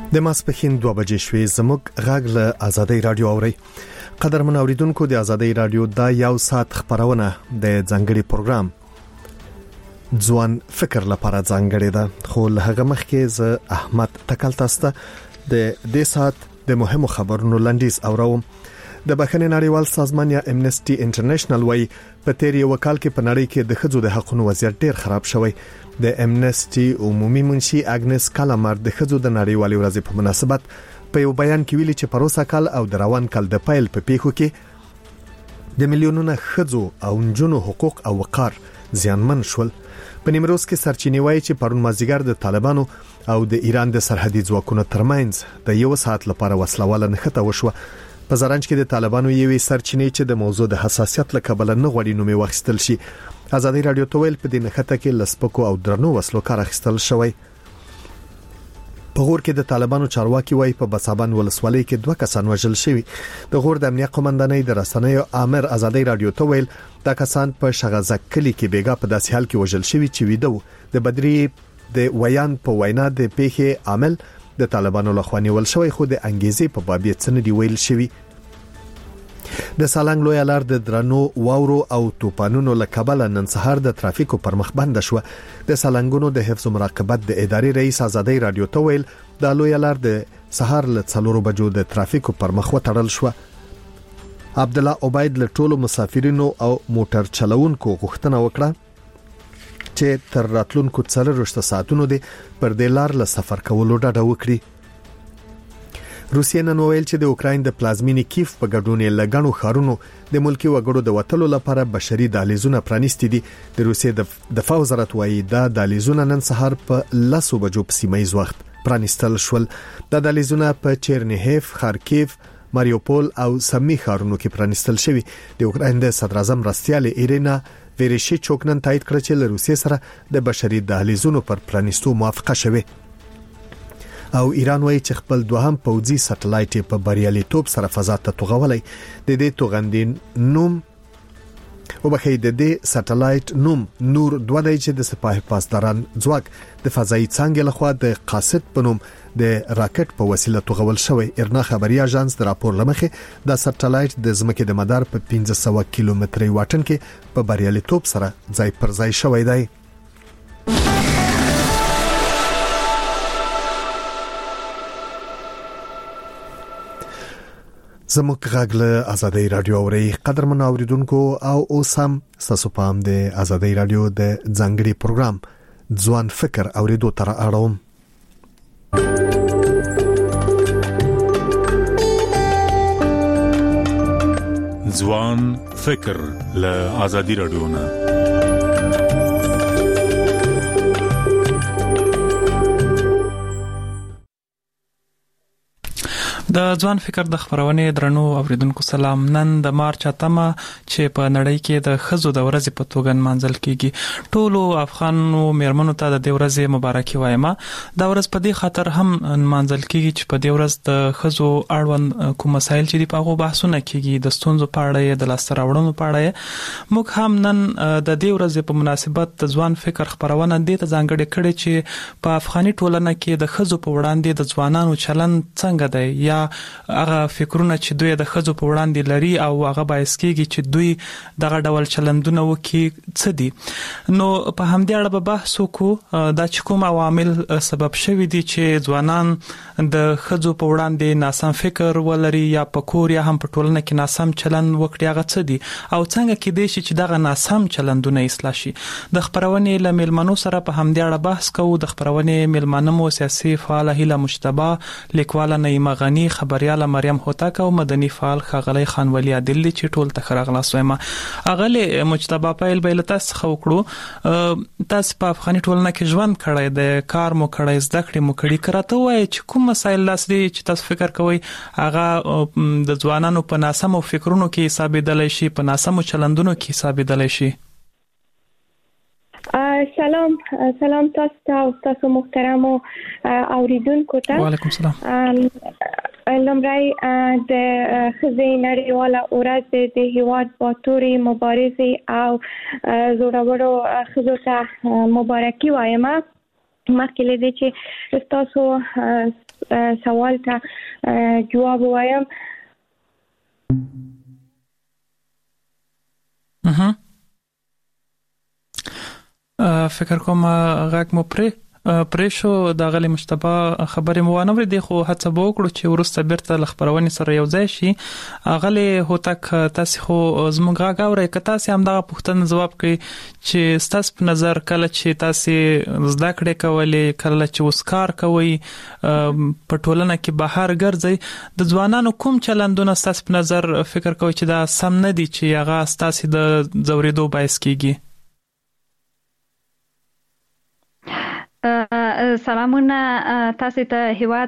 د ماسپښین 2 بجې شوې زموږ غږ له آزادۍ رادیو اوري. قدرمن اوریدونکو، د آزادۍ رادیو دا یو ساعت خبرونه د ځانګړي پروګرام ځوان فکر لپاره ځانګړي ده. خو له هغه مخکې زه احمد تکل تاسو ته د دې ساعت د مهمو خبرونو لنډیز اوروم. د بخښنې نړیوال سازمان یا امنسټي انټرنیشنل وايي په تیر یو کال کې په نړۍ کې د ښځو د حقوقو وضعیت ډیر خراب شوی. د امنسټي عمومي منشي اګنس کالامر د ښځو د نړیوالې ورځې په مناسبت په یو بیان کې ویلي چې پروسه کال او د روان کال د پیل په پیښو کې د میلیونونو ښځو او نجونو حقوق او وقار زیانمن شول. په نیمروز کې سرچینې وایي چې پرون مازیګر د طالبانو او د ایران د سرحدي ځواکونو ترمنځ د یو ساعت لپاره وسلواله نښته وشوه. په زرنج کې د طالبانو یوې سرچینې چې د موضوع د حساسیت له کبله نه غوړي نومې واخیستل شي. آزادۍ رادیو ته ویل په دې نښته کې لسپکو او درنو وسلو کار اخیستل شوی. په غور کې د طالبانو چارواکي وایي په بسابان ولسوالۍ کې 2 کسان وژل شوي. د غور د امنیت قومندانۍ د رسنیو امر آزادۍ رادیو ته ویل دا کسان په شغزک کلی کې بیګا په داسې حال کې وژل شوي چې ویدو د بدري د ویان په وینا د پیښې عامل د طالبانو لخوا نیول شوی، خو د انګیزې په بابیت څه نه دی ویل شوی. د سالنګ لوی لار د درنو واورو او توپانونو له کبله نن سهار د ترافیکو پر مخ بند شو. د سالنګونو د حفظ مراقبت د ادارې رئیس آزادۍ رادیو ته ویل د لوی لار د سهار له 4 بجو د ترافیکو پر مخ وتړل شو. عبد الله عبید له ټولو مسافرینو او موټر چلوونکو غوښتنه وکړه چې تر راتلونکو 4 ساعتونو د پر دې لار له سفر کولو ډډه وکړي. روسیه نن ویل چې د اوکراین د پلازمینې کیف په ګډون لګڼو خارونو د ملکی وګړو د وټلو لپاره بشري دهلیزونه پرانیستي دي. د روسیې د دفاع وزارت وایي دا دهلیزونه نن سهار په 10 بجو په سیمایي وخت پرانیستل شول. د دهلیزونه په چرنیهف، خارکیف، ماریوپول او سمی خارونو کې پرانیستل شوی. د اوکراین د صدر اعظم راستیاله ایرینا ویریشچوک نن تایید کړ چې له روسیې سره د بشري دهلیزونو پر پرانیستو موافقه شوه. او ایران وایي چې خپل دوهم پوځي سټلایټ په بریالیتوب سره فضا ته توغولای. د دې توغندین نوم او بخې د دې سټلایټ نوم نور 2 دی چې د سپاه پاسداران ځواک د فضایي څنګه لخوا د قاصد په نوم د راکټ په وسیله توغول شوی. ارنا خبري اژانس د راپور لمخې د سټلایټ د ځمکې د مدار په 1500 کیلومتري واټن کې په بریالیتوب سره ځای پر ځای شوی دی. زموږ غږ له آزادۍ رادیو اوري. قدرمن اوریدونکو، او اوس هم تاسو پام د آزادۍ رادیو د ځانګړي پروګرام ځوان فکر اوریدو تر اړوم. ځوان فکر له آزادۍ رادیو نه. د ځوان فکر د خبرونه درنو اوریدونکو سلام. نن د مارچ 8 چې په نړۍ کې د ښځو د ورځې په توګه منځل کیږي. ټولو افغانو میرمنو ته د دې ورځې مبارکي وایم. دا ورځ په دې خاطر هم منځل کیږي چې په دې ورځ د ښځو اړوند کوم مسایل چې په هغه بحثونه کیږي، د ستونزو په اړه، د لاسته راوړنو په اړه. موږ هم نن د دې ورځې په مناسبت د ځوان فکر خبرونه دې ته ځانګړې کړې چې په افغاني ټولنه کې د ښځو په وړاندې د ځوانانو چلند څنګه دی، یا هغه فکرونه چې دوی د ښځو په وړاندې لري او هغه باعث کیږي چې دوی دغه ډول چلندونه وکړي څه دي. نو په همدې اړه به بحث وکړو دا چې کوم عوامل سبب شوي دي چې ځوانان د ښځو په وړاندې ناسم فکر ولري یا په کور یا هم په ټولنه کې ناسم چلند وکړي، هغه څه دي او څنګه کېدای شي چې دغه ناسم چلندونه اصلاح شي. د خبرونې له میلمنو سره په همدې اړه بحث کوو. د خبرونې میلمنه مو سیاسي فعال هیله مجتبی، لیکواله نعیمه غنی، خبرياله مریم هوتک او مدني فعال خغلی خان ولی عادل چې ټول تخرغلاس وایم. اغلی مجتبی پایل بیل تاسو خو کړو تاسو په افغاني ټولنه کې ژوند کړی، د کار مو کړی، زده کړې مو کړی. کراته وای چې کوم مسایل لاسري چې تاسو فکر کوئ هغه د ځوانانو په ناسمو فکرونو کې حسابېدلی شي، په ناسمو چلندونو کې حسابېدلی شي. سلام تاسو محترم اوریدونکو ته. وعلیکم سلام. لومړی د ښځې نړیواله ورځ د هیواد باتوري مبارزې او زړورو ښځو ته مبارکي وایم. مخکې له دې چې تاسو سوال ته جواب وایم. فکر کوم غاک مو پرېشو د غلي مشتبه خبرې مو ونه ورې خو هڅه وکړو چې ورسته بیرته لخبرونې سره یو ځای شي. غلي هوتک تاسو خو زموږ غاګ اورئ که تاسو هم دغه پوښتنه جواب کړئ چې ستاسو په نظر کله چې تاسو زده کړې کولې کله چې وسکار کوي په ټولنه کې بهر ګرځي د ځوانانو کوم چلندونه ستاسو په نظر فکر کوي چې دا سم نه دي چې هغه ستاسو د زورېدو باعث کیږي؟ سلامونه تاسو ته هیواد